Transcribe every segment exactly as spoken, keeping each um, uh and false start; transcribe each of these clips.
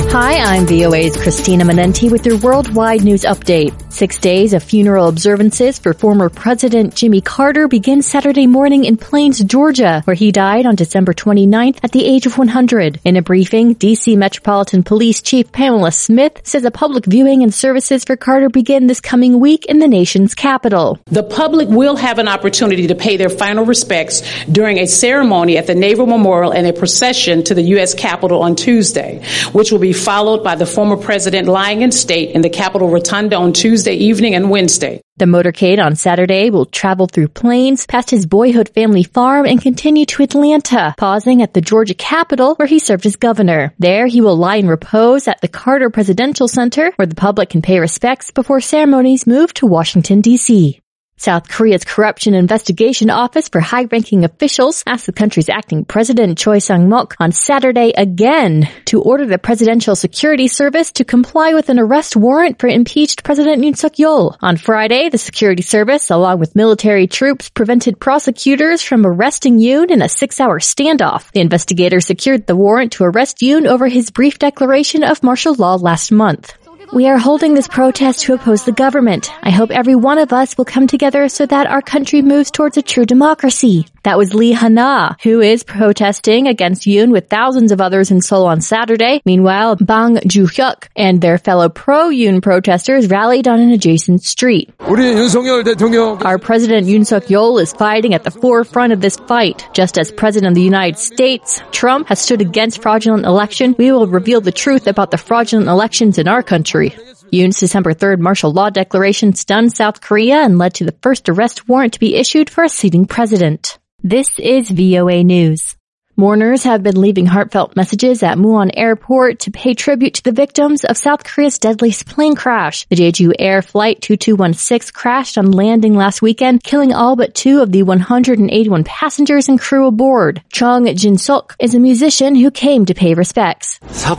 Hi, I'm V O A's Christina Manenti with your worldwide news update. Six days of funeral observances for former President Jimmy Carter begin Saturday morning in Plains, Georgia, where he died on December twenty-ninth at the age of one hundred. In a briefing, D C Metropolitan Police Chief Pamela Smith says a public viewing and services for Carter begin this coming week in the nation's capital. The public will have an opportunity to pay their final respects during a ceremony at the Naval Memorial and a procession to the U S Capitol on Tuesday, which will be followed by the former president lying in state in the Capitol Rotunda on Tuesday evening and Wednesday. The motorcade on Saturday will travel through Plains, past his boyhood family farm, and continue to Atlanta, pausing at the Georgia Capitol where he served as governor. There, he will lie in repose at the Carter Presidential Center, where the public can pay respects before ceremonies move to Washington, D C South Korea's Corruption Investigation Office for high-ranking officials asked the country's acting president Choi Sang-mok on Saturday again to order the Presidential Security Service to comply with an arrest warrant for impeached President Yoon Suk-yeol. On Friday, the Security Service, along with military troops, prevented prosecutors from arresting Yoon in a six-hour standoff. The investigators secured the warrant to arrest Yoon over his brief declaration of martial law last month. We are holding this protest to oppose the government. I hope every one of us will come together so that our country moves towards a true democracy. That was Lee Ha-na, who is protesting against Yoon with thousands of others in Seoul on Saturday. Meanwhile, Bang Joo-hyuk and their fellow pro-Yoon protesters rallied on an adjacent street. Our president Yoon Suk-yeol is fighting at the forefront of this fight. Just as president of the United States, Trump has stood against fraudulent election, we will reveal the truth about the fraudulent elections in our country. Yoon's December third martial law declaration stunned South Korea and led to the first arrest warrant to be issued for a sitting president. This is V O A News. Mourners have been leaving heartfelt messages at Muon Airport to pay tribute to the victims of South Korea's deadliest plane crash. The Jeju Air Flight two two one six crashed on landing last weekend, killing all but two of the one hundred eighty-one passengers and crew aboard. Chung Jin-sok is a musician who came to pay respects.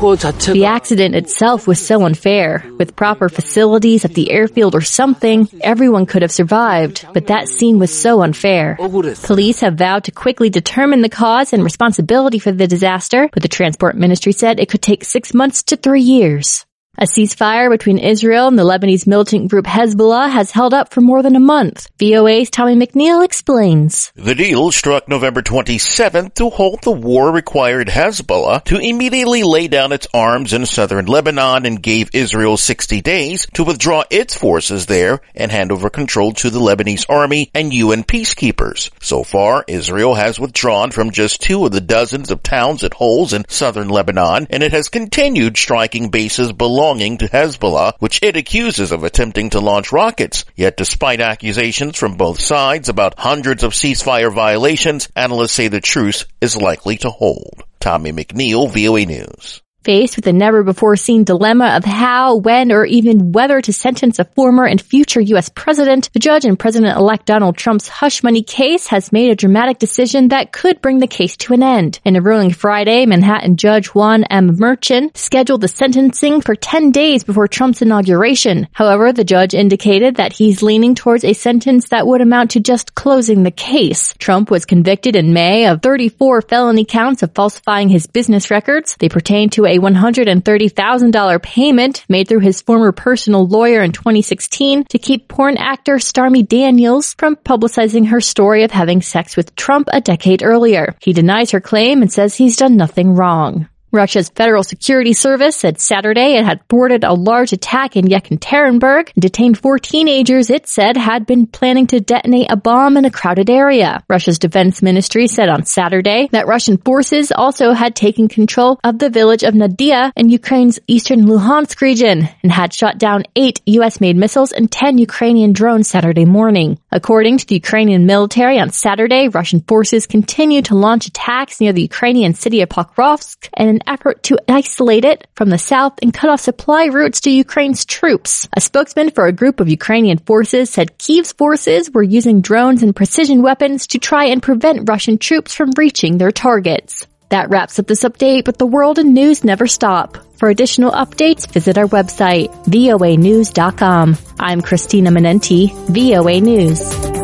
The accident itself was so unfair. With proper facilities at the airfield or something, everyone could have survived. But that scene was so unfair. Police have vowed to quickly determine the cause and responsibility for the disaster, but the Transport Ministry said it could take six months to three years. A ceasefire between Israel and the Lebanese militant group Hezbollah has held up for more than a month. V O A's Tommy McNeil explains. The deal struck November twenty-seventh to halt the war required Hezbollah to immediately lay down its arms in southern Lebanon and gave Israel sixty days to withdraw its forces there and hand over control to the Lebanese army and U N peacekeepers. So far, Israel has withdrawn from just two of the dozens of towns it holds in southern Lebanon, and it has continued striking bases belonging belonging to Hezbollah, which it accuses of attempting to launch rockets. Yet despite accusations from both sides about hundreds of ceasefire violations, analysts say the truce is likely to hold. Tommy McNeil, V O A News. Faced with the never-before-seen dilemma of how, when, or even whether to sentence a former and future U S president, the judge in President-elect Donald Trump's hush money case has made a dramatic decision that could bring the case to an end. In a ruling Friday, Manhattan Judge Juan M. Merchan scheduled the sentencing for ten days before Trump's inauguration. However, the judge indicated that he's leaning towards a sentence that would amount to just closing the case. Trump was convicted in May of thirty-four felony counts of falsifying his business records. They pertain to a one hundred thirty thousand dollars payment made through his former personal lawyer in twenty sixteen to keep porn actor Stormy Daniels from publicizing her story of having sex with Trump a decade earlier. He denies her claim and says he's done nothing wrong. Russia's Federal Security Service said Saturday it had thwarted a large attack in Yekaterinburg and detained four teenagers it said had been planning to detonate a bomb in a crowded area. Russia's defense ministry said on Saturday that Russian forces also had taken control of the village of Nadia in Ukraine's eastern Luhansk region and had shot down eight U S-made missiles and ten Ukrainian drones Saturday morning. According to the Ukrainian military, on Saturday, Russian forces continued to launch attacks near the Ukrainian city of Pokrovsk in an effort to isolate it from the south and cut off supply routes to Ukraine's troops. A spokesman for a group of Ukrainian forces said Kyiv's forces were using drones and precision weapons to try and prevent Russian troops from reaching their targets. That wraps up this update, but the world and news never stop. For additional updates, visit our website, V O A news dot com. I'm Christina Manenti, V O A News.